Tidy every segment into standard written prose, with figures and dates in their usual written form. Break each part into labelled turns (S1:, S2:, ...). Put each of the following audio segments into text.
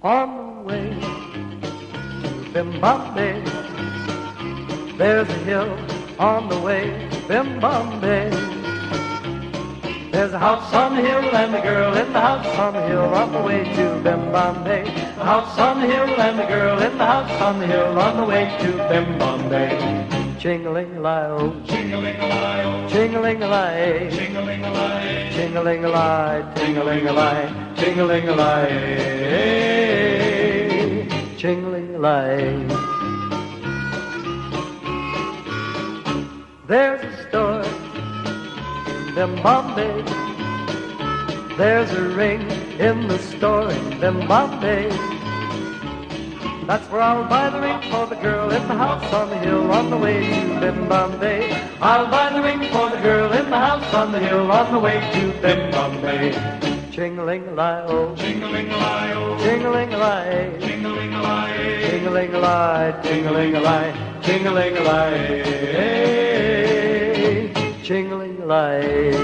S1: On the way to Bombay, there's a hill on the way to Bombay. There's a house on the hill and a girl in the house on the hill on the way to Bombay. A house on the hill and a girl in the house on the hill on the way to Bombay. Ching-a-ling-a-lie-oh,
S2: Ching-a-ling-a-lie-oh,
S1: ching-a-ling-a-lie,
S2: ching-a-ling-a-lie,
S1: ching-a-ling-a-lie, ting-a-ling-a-lie, ting-a-ling-a-lie, ching-a-ling-a-lie. There's a store in Bombay. There's a ring in the store in Bombay. That's where I'll buy the ring for the girl in the house on the hill on the way to Bombay. I'll buy the ring for the girl in the house on the hill on the way to Bombay. Ching-a-ling-a-lie-oh,
S2: ching-a-ling-a-lie-oh,
S1: ching-a-ling-a-lie,
S2: ching-a-ling-a-lie,
S1: ching-a-ling-a-lie, ting-a-ling-a-lie, ting-a-ling-a-lie, ching-a-ling-a-lie.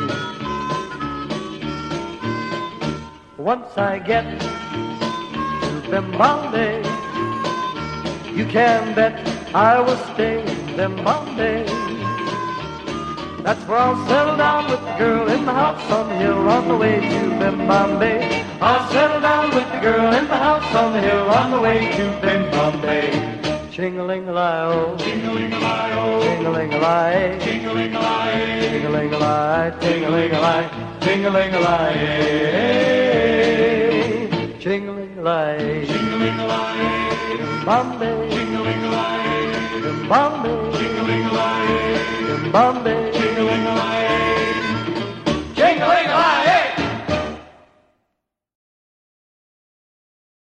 S1: Once I get to Bombay, you can bet I will stay in Bombay. That's where I'll settle down with the girl in the house on the hill on the way to Bombay. I'll settle down with the girl in the house on the hill on the way to Bombay. Ching-a-ling-a-lie-oh,
S2: ching-a-ling-a-lie-oh,
S1: ching-a-ling-a-lie,
S2: ching-a-ling-a-lie,
S1: ting-a-ling-a-lie, ting-a-ling-a-lie, ting-a-ling-a-lie, ching-a-ling-a-lie,
S2: ching-a-ling-a-lie,
S1: Bombay,
S2: ching-a-ling-a-lie,
S1: Bombay,
S2: ching-a-ling-a-lie,
S1: Bombay.